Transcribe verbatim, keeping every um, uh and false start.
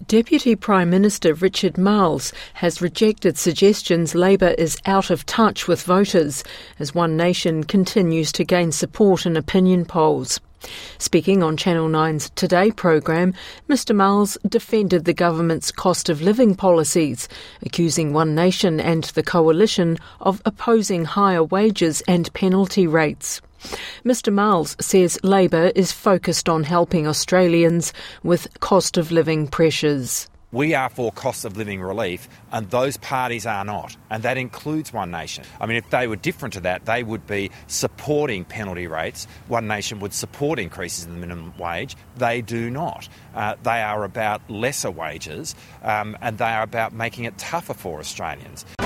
Deputy Prime Minister Richard Marles has rejected suggestions Labour is out of touch with voters as One Nation continues to gain support in opinion polls. Speaking on Channel nine's Today programme, Mr Marles defended the government's cost of living policies, accusing One Nation and the coalition of opposing higher wages and penalty rates. Mr Marles says Labour is focused on helping Australians with cost of living pressures. We are for cost of living relief and those parties are not, and that includes One Nation. I mean, if they were different to that, they would be supporting penalty rates. One Nation would support increases in the minimum wage. They do not. Uh, they are about lesser wages um, and they are about making it tougher for Australians.